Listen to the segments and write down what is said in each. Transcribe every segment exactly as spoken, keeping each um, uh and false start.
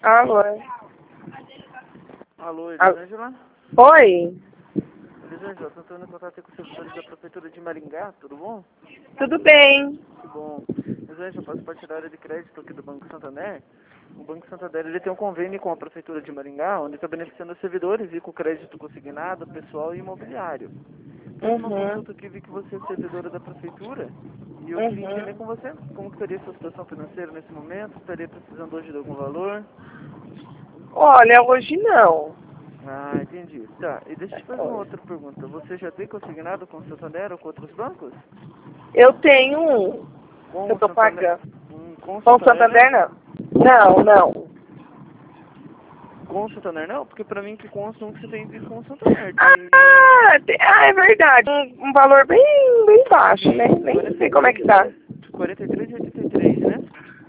Alô. Alô, Al- Elisângela? Oi, Elisângela, estou tentando contato com os servidores da Prefeitura de Maringá, tudo bom? tudo bem? Que bom. Elisângela, faço parte da área de crédito aqui do Banco Santander. O Banco Santander ele tem um convênio com a Prefeitura de Maringá, onde está beneficiando os servidores e com crédito consignado, pessoal e imobiliário. Fiz uma Uhum, consulta aqui, vi que você é servidora da Prefeitura e eu queria entender uhum. com você como que seria a sua situação financeira nesse momento, estaria precisando hoje de algum valor? Olha, hoje não. Ah, entendi. Tá, e deixa eu te fazer uma outra pergunta. Você já tem consignado com o Santander ou com outros bancos? Eu tenho um que Com eu o tô Santander? pagando. Hum, com o Com o Santander Santander, não? não. Não, não. Com o Santander não? Porque pra mim que consta um que você tem com o Santander. Tem Ah, te- ah, é verdade. Um, um valor bem, bem baixo, né? Nem sei como é que tá. quarenta e três e oitenta e três, né?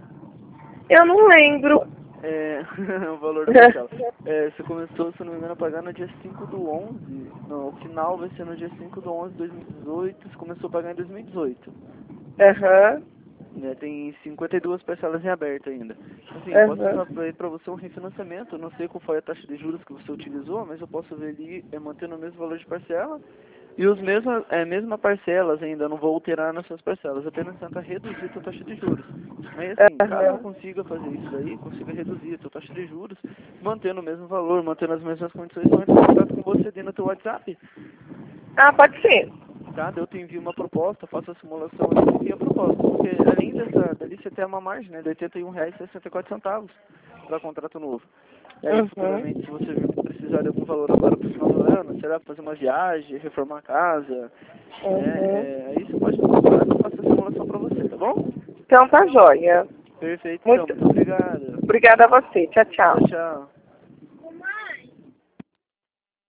Eu não lembro. É, o valor da parcela. É, você começou, se eu não me engano, a pagar no dia cinco do onze. Não, o final vai ser no dia cinco do onze de dois mil e dezoito. Você começou a pagar em dois mil e dezoito. Aham, Né, tem cinquenta e duas parcelas em aberto ainda. Assim, eu posso aham. fazer para você um refinanciamento. Eu não sei qual foi a taxa de juros que você utilizou, mas eu posso ver ali é, mantendo o mesmo valor de parcela e os mesmos, é, mesma parcelas ainda. Não vou alterar nas suas parcelas, apenas tenta reduzir a sua taxa de juros. Mas assim, caso eu Aham. consiga fazer isso daí, consiga reduzir a sua taxa de juros, mantendo o mesmo valor, mantendo as mesmas condições, eu entro em contato com você dentro do teu WhatsApp. Ah, pode ser. Tá? Eu te envio uma proposta, faço a simulação e te envio a proposta. Porque além dessa, dali você tem uma margem, né, de oitenta e um reais e sessenta e quatro centavos para contrato novo. E aí futuramente, Uhum. se você precisar de algum valor agora para o final do ano, será fazer uma viagem, reformar a casa, né? Uhum. É, aí você pode me procurar que eu faço a simulação para você, tá bom? Então tá joia. Perfeito, então. Muito Muito obrigado. obrigada a você. Tchau, Tchau, tchau. tchau.